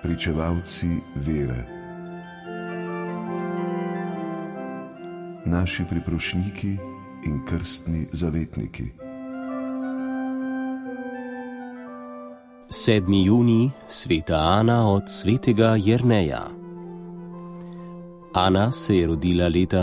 pričevalci vere, naši priprošniki in krstni zavetniki. 7. junij, sveta Ana od svetega Jerneja. Ana se je rodila leta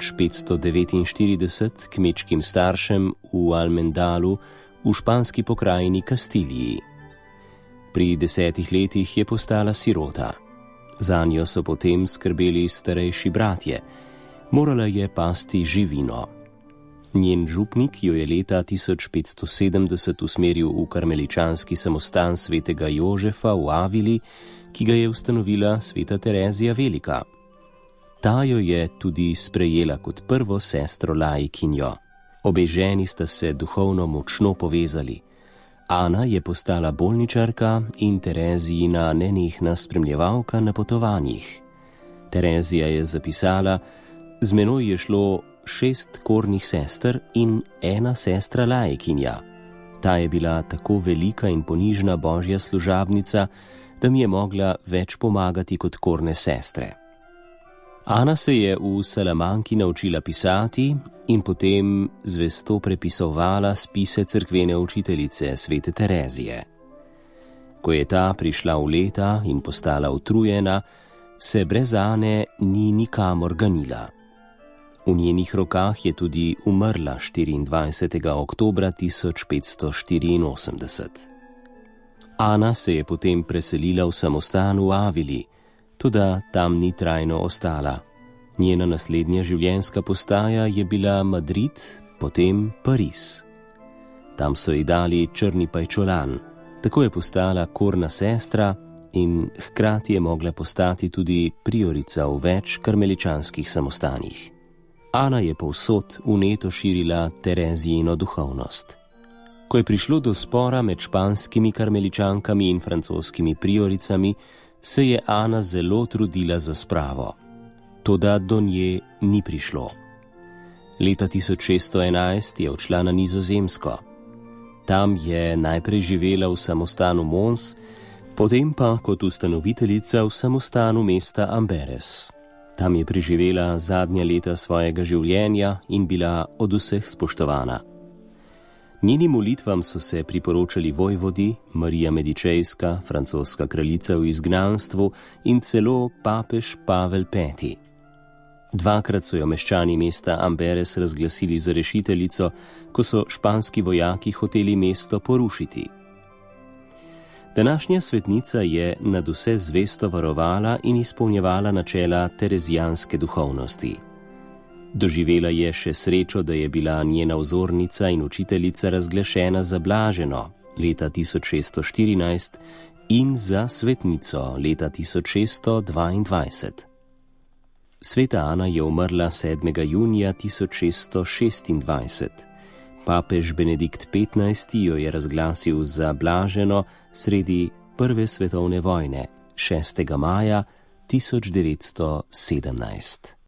1549 kmečkim staršem v Almendalu v španski pokrajini Kastiliji. Pri 10 letih je postala sirota. Zanjo so potem skrbeli starejši bratje. Morala je pasti živino. Njen župnik jo je leta 1570 usmeril v karmeličanski samostan svetega Jožefa v Avili, ki ga je ustanovila sveta Terezija Velika. Ta jo je tudi sprejela kot prvo sestro laikinjo. Obe ženi sta se duhovno močno povezali. Ana je postala bolničarka in Terezijina nenehna spremljevalka na potovanjih. Terezija je zapisala: z menoj je šlo 6 kornih sester in 1 sestra laikinja. Ta je bila tako velika in ponižna božja služabnica, da mi je mogla več pomagati kot korne sestre. Ana se je v Salamanki naučila pisati in potem zvesto prepisovala spise cerkvene učiteljice svete Terezije. Ko je ta prišla v leta in postala utrujena, se brez Ane ni nikamor ganila. V njenih rokah je tudi umrla 24. oktobra 1584. Ana se je potem preselila v samostan v Avili, toda tam ni trajno ostala. Njena naslednja življenjska postaja je bila Madrid, potem Pariz. Tam so ji dali črni pajčolan, tako je postala korna sestra in hkrati je mogla postati tudi priorica v več karmeličanskih samostanih. Ana je povsod vneto širila Terezijino duhovnost. Ko je prišlo do spora med španskimi karmeličankami in francoskimi prioricami, se je Ana zelo trudila za spravo. Toda do nje ni prišlo. Leta 1611 je odšla na Nizozemsko. Tam je najprej živela v samostanu Mons, potem pa kot ustanoviteljica v samostanu mesta Amberes. Tam je preživela zadnja leta svojega življenja in bila od vseh spoštovana. Njenim molitvam so se priporočali vojvodi, Marija Medičejska, francoska kraljica v izgnanstvu in celo papež Pavel V. 2-krat so jo meščani mesta Amberes razglasili za rešiteljico, ko so španski vojaki hoteli mesto porušiti. Današnja svetnica je nadvse zvesto varovala in izpolnjevala načela terezijanske duhovnosti. Doživela je še srečo, da je bila njena vzornica in učiteljica razglašena za blaženo leta 1614 in za svetnico leta 1622. Sveta Ana je umrla 7. junija 1626. Papež Benedikt XV. Jo je razglasil za blaženo sredi Prve svetovne vojne 6. maja 1917.